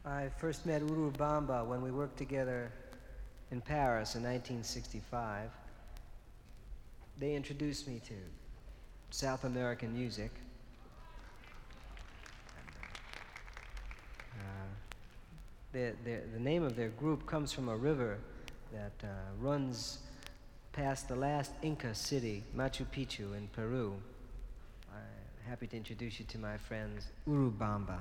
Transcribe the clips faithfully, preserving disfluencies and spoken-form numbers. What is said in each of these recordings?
I first met Urubamba when we worked together in Paris in nineteen sixty-five. They introduced me to South American music. Uh, the, the, the name of their group comes from a river that uh, runs past the last Inca city, Machu Picchu in Peru. I'm happy to introduce you to my friends, Urubamba.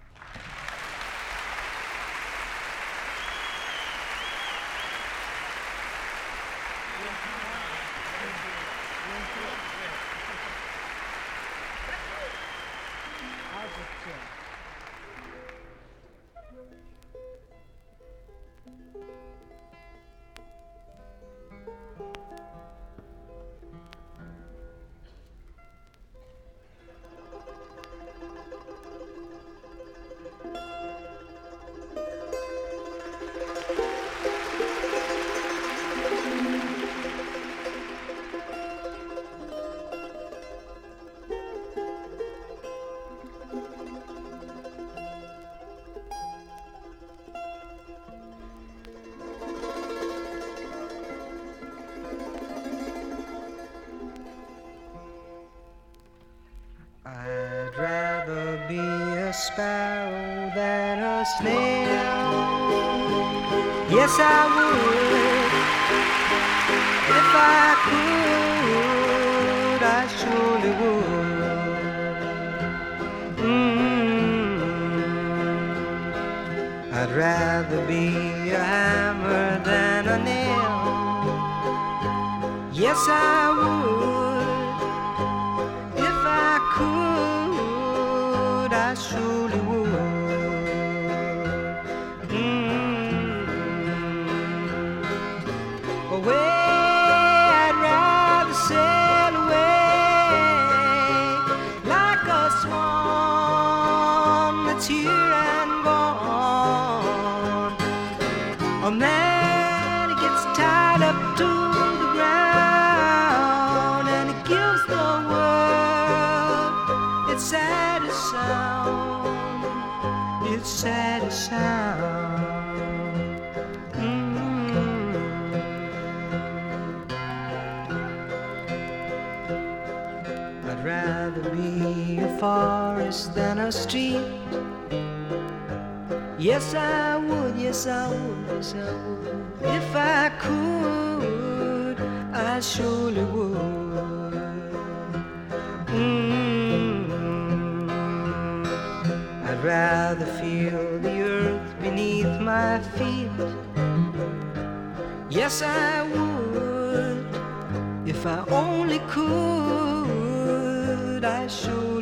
I'd rather be a sparrow than a snail. Yes, I would. If I could, I surely would. Mm-hmm. I'd rather be a hammer than a nail. Yes, I would. Could, I surely would. Mm-hmm. Away, I'd rather sail away like a swan that's here and gone. A man gets tied up to the ground and he gives the world its saddest sound, its saddest sound. Mm-hmm. I'd rather be a forest than a stream. Yes, I would, yes, I would, yes, I would. If I could, I surely would. Mm-hmm. I'd rather feel the earth beneath my feet. Yes, I would. If I only could, I should.